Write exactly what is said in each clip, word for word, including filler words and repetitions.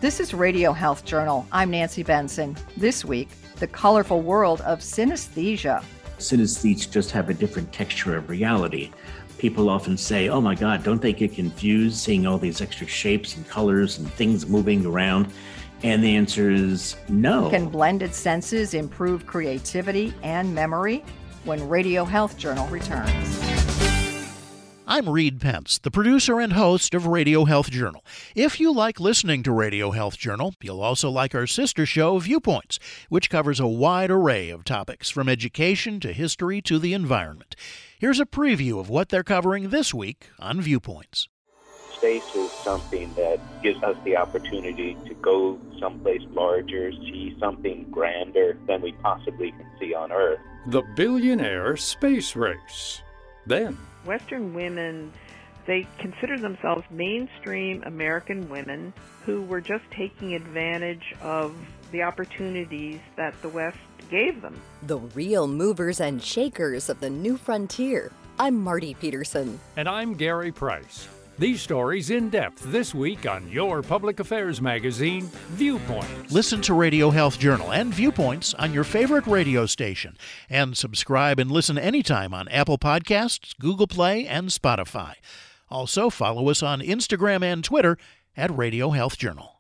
This is Radio Health Journal. I'm Nancy Benson. This week, the colorful world of synesthesia. Synesthetes just have a different texture of reality. People often say, oh my God, don't they get confused seeing all these extra shapes and colors and things moving around? And the answer is no. Can blended senses improve creativity and memory? When Radio Health Journal returns. I'm Reed Pence, the producer and host of Radio Health Journal. If you like listening to Radio Health Journal, you'll also like our sister show, Viewpoints, which covers a wide array of topics, from education to history to the environment. Here's a preview of what they're covering this week on Viewpoints. Space is something that gives us the opportunity to go someplace larger, see something grander than we possibly can see on Earth. The billionaire space race. Then, Western women, they consider themselves mainstream American women who were just taking advantage of the opportunities that the West gave them. The real movers and shakers of the new frontier. I'm Marty Peterson. And I'm Gary Price. These stories in depth this week on your public affairs magazine, Viewpoints. Listen to Radio Health Journal and Viewpoints on your favorite radio station. And subscribe and listen anytime on Apple Podcasts, Google Play, and Spotify. Also, follow us on Instagram and Twitter at Radio Health Journal.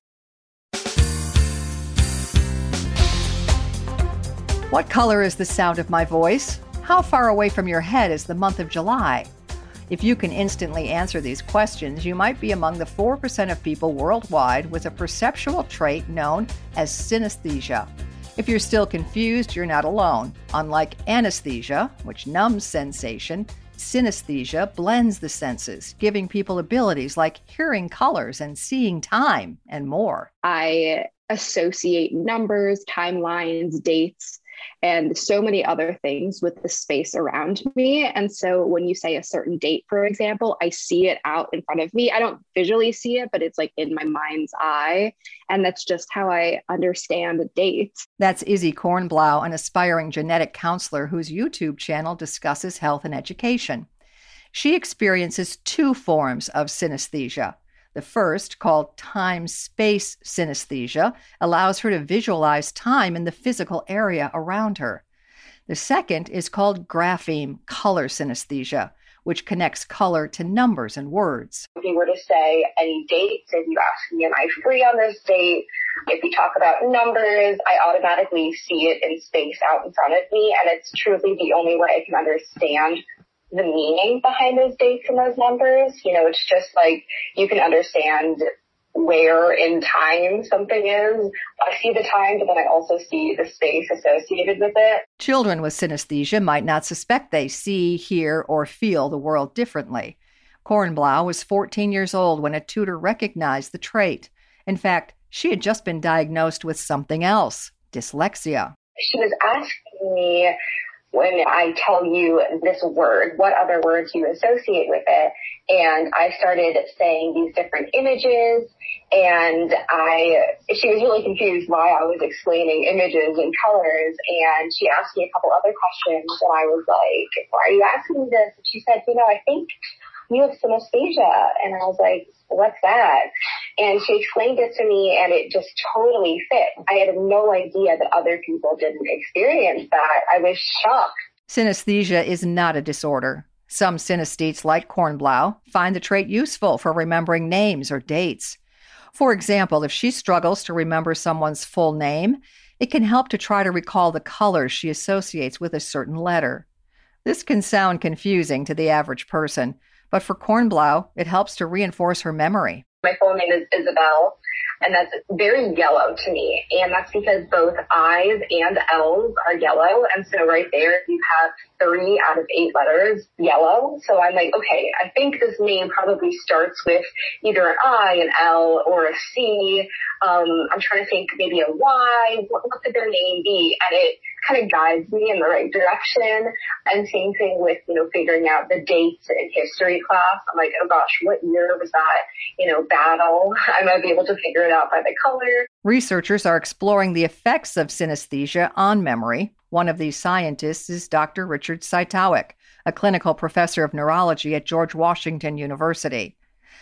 What color is the sound of my voice? How far away from your head is the month of July? If you can instantly answer these questions, you might be among the four percent of people worldwide with a perceptual trait known as synesthesia. If you're still confused, you're not alone. Unlike anesthesia, which numbs sensation, synesthesia blends the senses, giving people abilities like hearing colors and seeing time and more. I associate numbers, timelines, dates, and so many other things with the space around me. And so when you say a certain date, for example, I see it out in front of me. I don't visually see it, but it's like in my mind's eye. And that's just how I understand a date. That's Izzy Kornblau, an aspiring genetic counselor whose YouTube channel discusses health and education. She experiences two forms of synesthesia. The first, called time-space synesthesia, allows her to visualize time in the physical area around her. The second is called grapheme color synesthesia, which connects color to numbers and words. If you were to say any dates, if you ask me, am I free on this date? If you talk about numbers, I automatically see it in space out in front of me, and it's truly the only way I can understand the meaning behind those dates and those numbers. You know, it's just like you can understand where in time something is. I see the time, but then I also see the space associated with it. Children with synesthesia might not suspect they see, hear, or feel the world differently. Kornblau was fourteen years old when a tutor recognized the trait. In fact, she had just been diagnosed with something else, dyslexia. She was asking me, when I tell you this word, what other words you associate with it? And I started saying these different images, and I, she was really confused why I was explaining images and colors. And she asked me a couple other questions, and I was like, why are you asking me this? And she said, you know, I think you have synesthesia. And I was like, what's that? And she explained it to me, and it just totally fit. I had no idea that other people didn't experience that. I was shocked. Synesthesia is not a disorder. Some synesthetes, like Kornblau, find the trait useful for remembering names or dates. For example, if she struggles to remember someone's full name, it can help to try to recall the colors she associates with a certain letter. This can sound confusing to the average person, but for Kornblau, it helps to reinforce her memory. My full name is Isabel, and that's very yellow to me. And that's because both I's and L's are yellow. And so right there, you have three out of eight letters yellow. So I'm like, okay, I think this name probably starts with either an I, an L, or a C. Um, I'm trying to think maybe a Y. What, what could their name be? And it kind of guides me in the right direction. And same thing with, you know, figuring out the dates in history class. I'm like, oh gosh, what year was that, you know, battle? I might be able to figure it out by the color. Researchers are exploring the effects of synesthesia on memory. One of these scientists is Doctor Richard Cytowic, a clinical professor of neurology at George Washington University.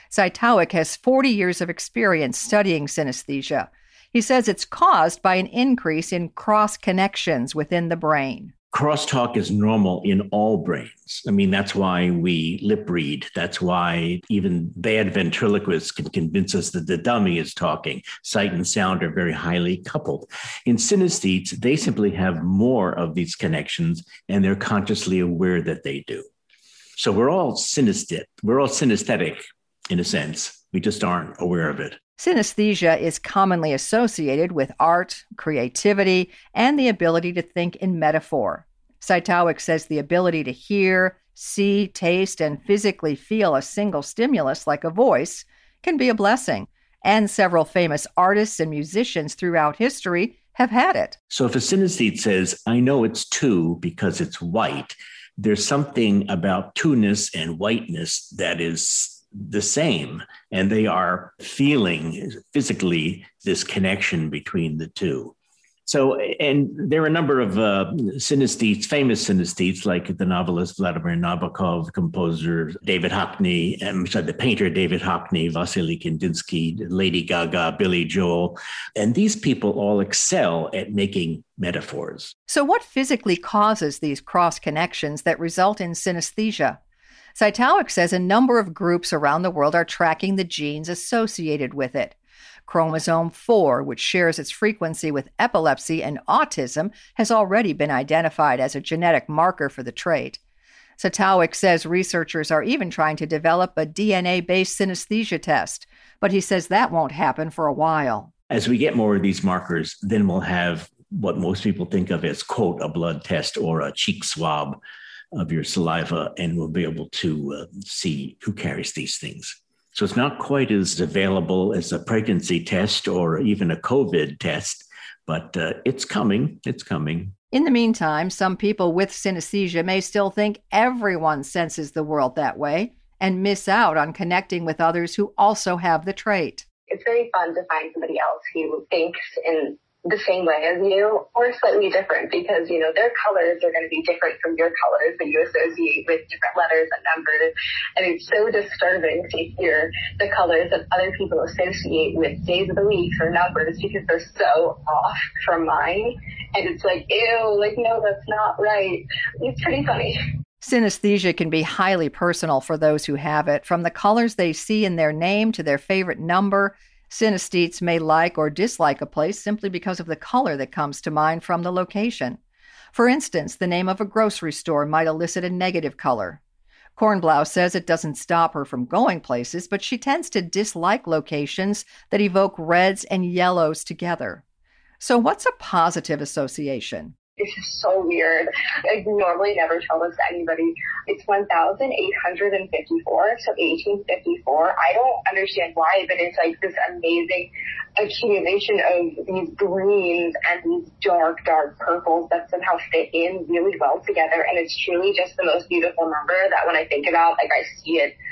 Cytowic has forty years of experience studying synesthesia. He says it's caused by an increase in cross connections within the brain. Crosstalk is normal in all brains. I mean, that's why we lip read. That's why even bad ventriloquists can convince us that the dummy is talking. Sight and sound are very highly coupled. In synesthetes, they simply have more of these connections, and they're consciously aware that they do. So we're all synesthetic. We're all synesthetic in a sense. We just aren't aware of it. Synesthesia is commonly associated with art, creativity, and the ability to think in metaphor. Cytowic says the ability to hear, see, taste, and physically feel a single stimulus like a voice can be a blessing, and several famous artists and musicians throughout history have had it. So if a synesthete says, I know it's two because it's white, there's something about two-ness and whiteness that is the same, and they are feeling physically this connection between the two. So, and there are a number of uh, synesthetes, famous synesthetes, like the novelist Vladimir Nabokov, composer David Hockney, I'm sorry, the painter David Hockney, Vasily Kandinsky, Lady Gaga, Billy Joel. And these people all excel at making metaphors. So what physically causes these cross connections that result in synesthesia? Cytowic says a number of groups around the world are tracking the genes associated with it. Chromosome four, which shares its frequency with epilepsy and autism, has already been identified as a genetic marker for the trait. Cytowic says researchers are even trying to develop a D N A-based synesthesia test, but he says that won't happen for a while. As we get more of these markers, then we'll have what most people think of as, quote, a blood test or a cheek swab of your saliva, and we'll be able to uh, see who carries these things. So it's not quite as available as a pregnancy test or even a COVID test, but uh, it's coming. It's coming. In the meantime, some people with synesthesia may still think everyone senses the world that way and miss out on connecting with others who also have the trait. It's very fun to find somebody else who thinks in the same way as you or slightly different, because, you know, their colors are going to be different from your colors that you associate with different letters and numbers. And it's so disturbing to hear the colors that other people associate with days of the week or numbers because they're so off from mine. And it's like, ew, like, no, that's not right. It's pretty funny. Synesthesia can be highly personal for those who have it, from the colors they see in their name to their favorite number. Synesthetes may like or dislike a place simply because of the color that comes to mind from the location. For instance, the name of a grocery store might elicit a negative color. Kornblau says it doesn't stop her from going places, but she tends to dislike locations that evoke reds and yellows together. So what's a positive association? This is so weird. I normally never tell this to anybody. It's one thousand eight hundred fifty-four, so eighteen fifty-four. I don't understand why, but it's like this amazing accumulation of these greens and these dark, dark purples that somehow fit in really well together. And it's truly just the most beautiful number that when I think about, like, I see it.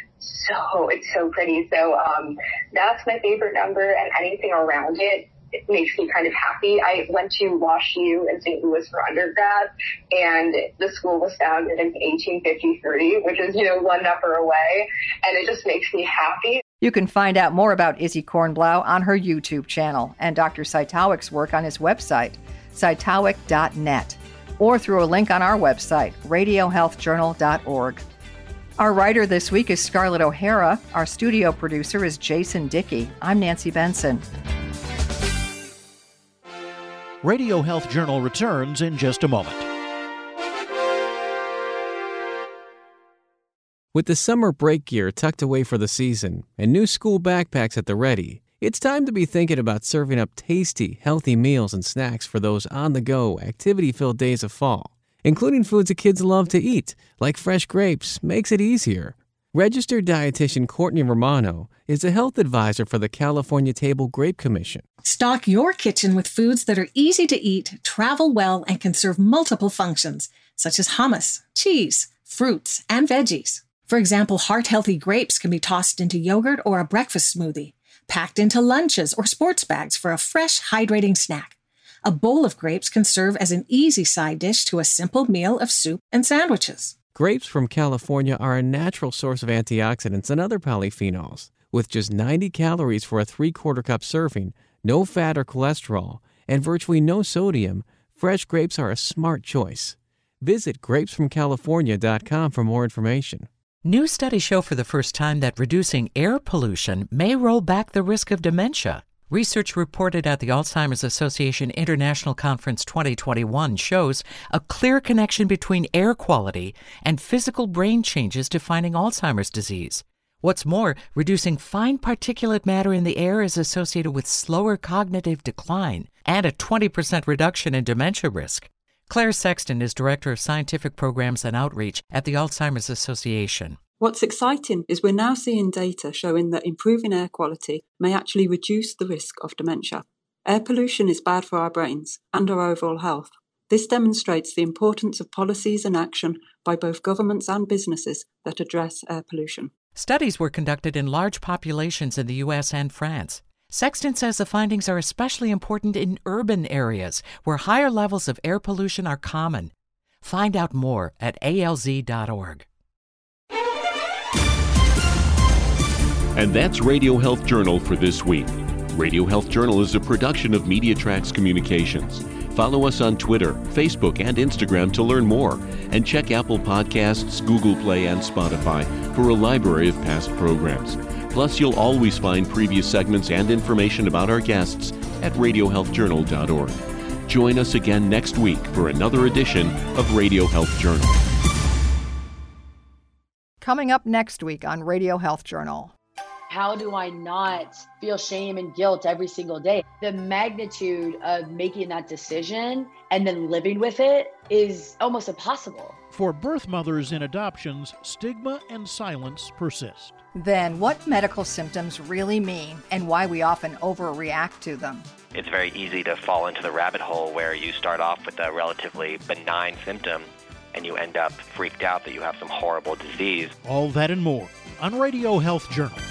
So it's so pretty. So um, that's my favorite number, and anything around it, it makes me kind of happy. I went to Wash U in Saint Louis for undergrad, and the school was founded in eighteen fifty-three, which is, you know, one number away, and it just makes me happy. You can find out more about Izzy Kornblau on her YouTube channel and Doctor Cytowic's work on his website, cytowic dot net, or through a link on our website, radio health journal dot org. Our writer this week is Scarlett O'Hara. Our studio producer is Jason Dickey. I'm Nancy Benson. Radio Health Journal returns in just a moment. With the summer break gear tucked away for the season and new school backpacks at the ready, it's time to be thinking about serving up tasty, healthy meals and snacks for those on-the-go, activity-filled days of fall. Including foods that kids love to eat, like fresh grapes, makes it easier. Registered dietitian Courtney Romano is a health advisor for the California Table Grape Commission. Stock your kitchen with foods that are easy to eat, travel well, and can serve multiple functions, such as hummus, cheese, fruits, and veggies. For example, heart-healthy grapes can be tossed into yogurt or a breakfast smoothie, packed into lunches or sports bags for a fresh, hydrating snack. A bowl of grapes can serve as an easy side dish to a simple meal of soup and sandwiches. Grapes from California are a natural source of antioxidants and other polyphenols, With just ninety calories for a three-quarter cup serving, no fat or cholesterol, and virtually no sodium, fresh grapes are a smart choice. Visit grapes from california dot com for more information. New studies show for the first time that reducing air pollution may roll back the risk of dementia. Research reported at the Alzheimer's Association International Conference twenty twenty-one shows a clear connection between air quality and physical brain changes defining Alzheimer's disease. What's more, reducing fine particulate matter in the air is associated with slower cognitive decline and a twenty percent reduction in dementia risk. Claire Sexton is Director of Scientific Programs and Outreach at the Alzheimer's Association. What's exciting is we're now seeing data showing that improving air quality may actually reduce the risk of dementia. Air pollution is bad for our brains and our overall health. This demonstrates the importance of policies and action by both governments and businesses that address air pollution. Studies were conducted in large populations in the U S and France. Sexton says the findings are especially important in urban areas where higher levels of air pollution are common. Find out more at A L Z dot org. And that's Radio Health Journal for this week. Radio Health Journal is a production of MediaTrax Communications. Follow us on Twitter, Facebook, and Instagram to learn more. And check Apple Podcasts, Google Play, and Spotify for a library of past programs. Plus, you'll always find previous segments and information about our guests at radio health journal dot org. Join us again next week for another edition of Radio Health Journal. Coming up next week on Radio Health Journal. How do I not feel shame and guilt every single day? The magnitude of making that decision and then living with it is almost impossible. For birth mothers in adoptions, stigma and silence persist. Then what medical symptoms really mean and why we often overreact to them. It's very easy to fall into the rabbit hole where you start off with a relatively benign symptom and you end up freaked out that you have some horrible disease. All that and more on Radio Health Journal.